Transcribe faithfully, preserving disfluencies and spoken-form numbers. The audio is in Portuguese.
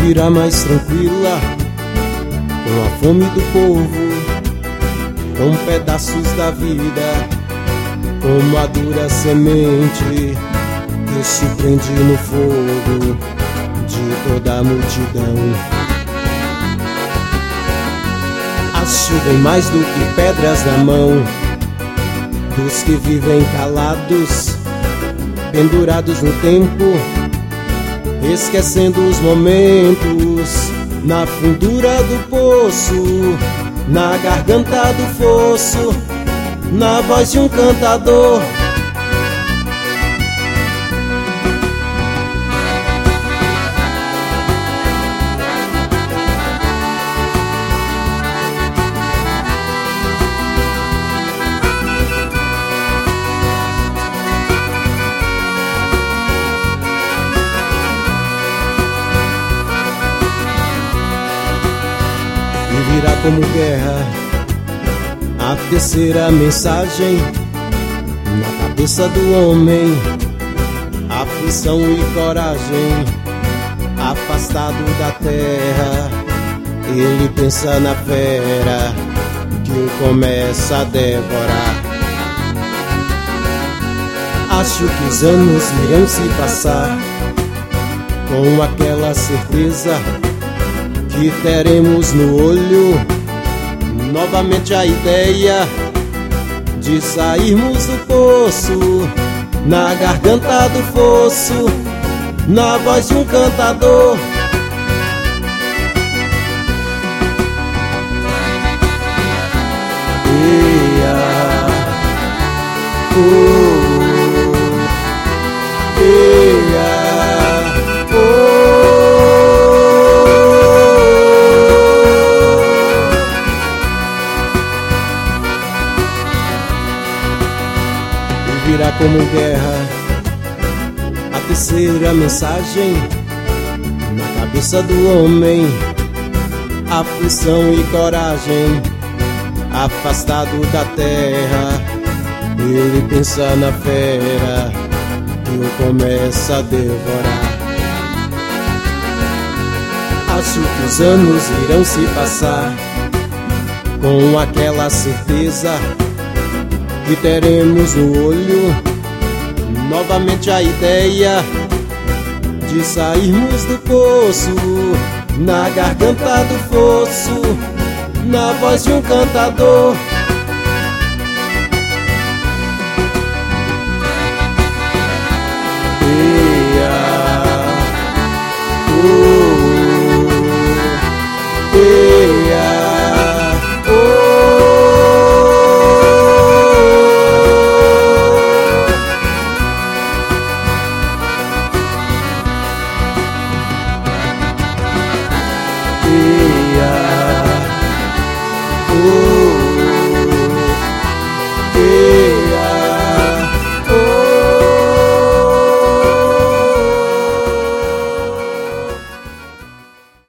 virá mais tranquila, com a fome do povo, com pedaços da vida, como a dura semente que se prende no fogo de toda a multidão. Acho bem mais do que pedras na mão dos que vivem calados, pendurados no tempo, esquecendo os momentos, na fundura do poço, na garganta do fosso, na voz de um cantador. E virá como guerra a terceira mensagem na cabeça do homem, aflição e coragem, afastado da terra. Ele pensa na fera que o começa a devorar. Acho que os anos irão se passar com aquela certeza que teremos no olho novamente a ideia de sairmos do poço, na garganta do fosso, na voz de um cantador. Eia, oh, eia, virá como guerra a terceira mensagem na cabeça do homem, aflição e coragem, afastado da terra. Ele pensa na fera que o começa a devorar. Acho que os anos irão se passar com aquela certeza que teremos no olho novamente a ideia de sairmos do poço, na garganta do fosso, na voz de um cantador.